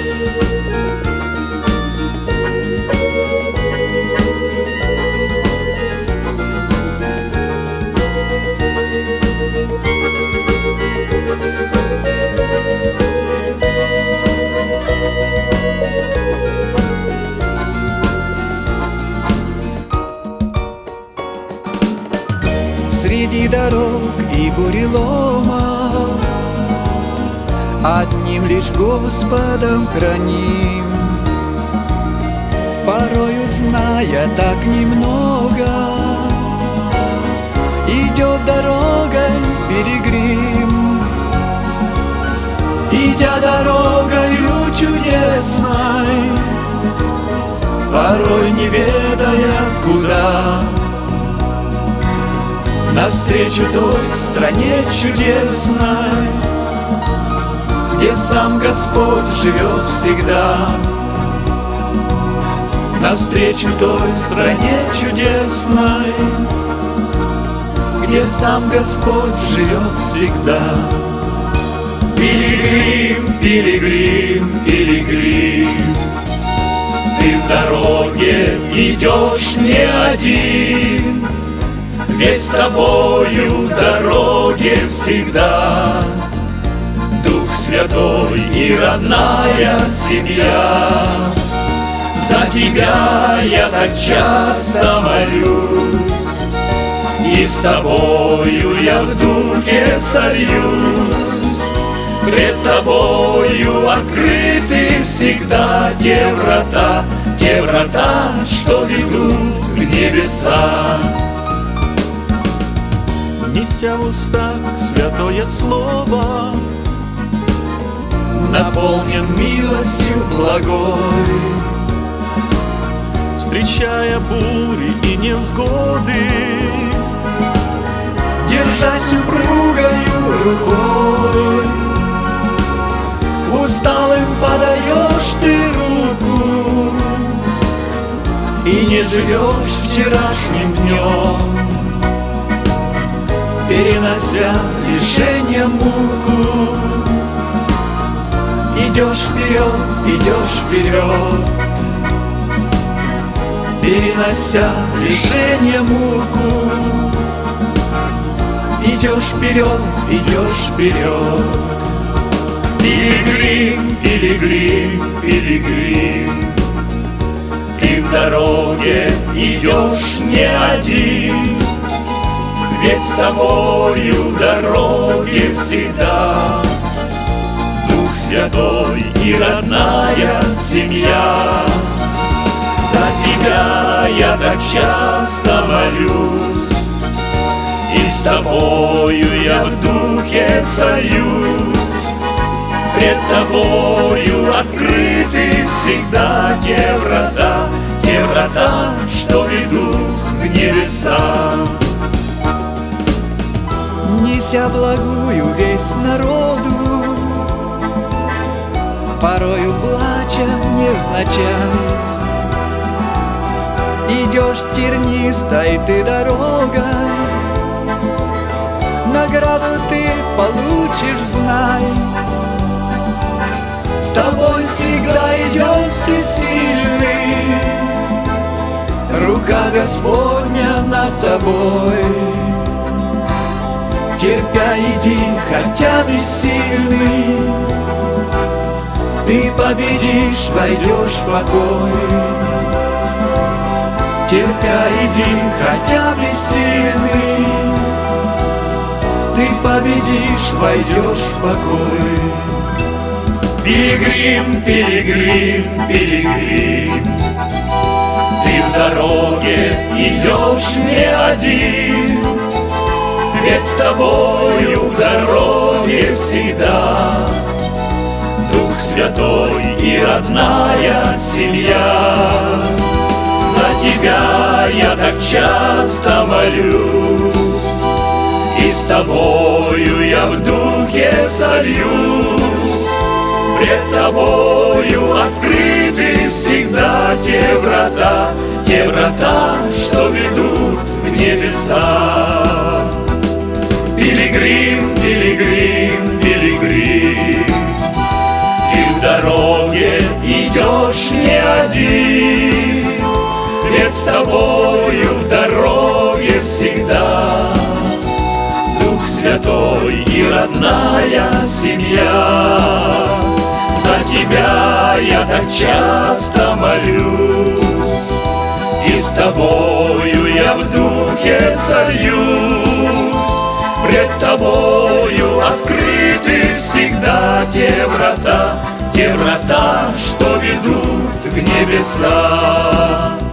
Среди дорог и буреломов одним лишь Господом храним, порою зная так немного. Идет дорогой пилигрим, идя дорогою чудесной, порой не ведая куда, навстречу той стране чудесной, где сам Господь живет всегда. Навстречу той стране чудесной, где сам Господь живет всегда. Пилигрим, пилигрим, пилигрим, ты в дороге идешь не один, ведь с тобою в дороге всегда Дух Святой и родная семья. За тебя я так часто молюсь, и с тобою я в духе сольюсь. Пред тобою открыты всегда те врата, что ведут в небеса. Неся в устах святое слово, наполнен милостью благой, встречая бури и невзгоды, держась упругою рукой, усталым подаешь ты руку и не живешь вчерашним днем, перенося лишение муку. Идешь вперед, перенося лишение муку. Идешь вперед. Пилигрим, пилигрим, пилигрим, ты в дороге идешь не один, ведь с тобою в дороге всегда Дух Святой и родная семья. За тебя я так часто молюсь, и с тобою я в духе сольюсь. Пред тобою открыты всегда те врата, что ведут в небеса. Неся благую весть народу, порою плача невзначай, идешь тернистой ты дорогой, награду ты получишь, знай. С тобой всегда идет всесильный, рука Господня над тобой. Терпя иди, хотя бессильный, ты победишь, войдешь в покой. Терпя иди, хотя бессильный, ты победишь, войдешь в покой. Пилигрим, пилигрим, пилигрим, ты в дороге идешь не один, ведь с тобою в дороге всегда Дух Святой и родная семья. За тебя я так часто молюсь, и с тобою я в духе сольюсь. Пред тобою открыты всегда те врата, что ведут в небеса. Пилигрим, пилигрим, пилигрим, ты в дороге тобой и родная семья. За тебя я так часто молюсь, и с тобою я в духе сольюсь. Пред тобою открыты всегда те врата, что ведут в небеса.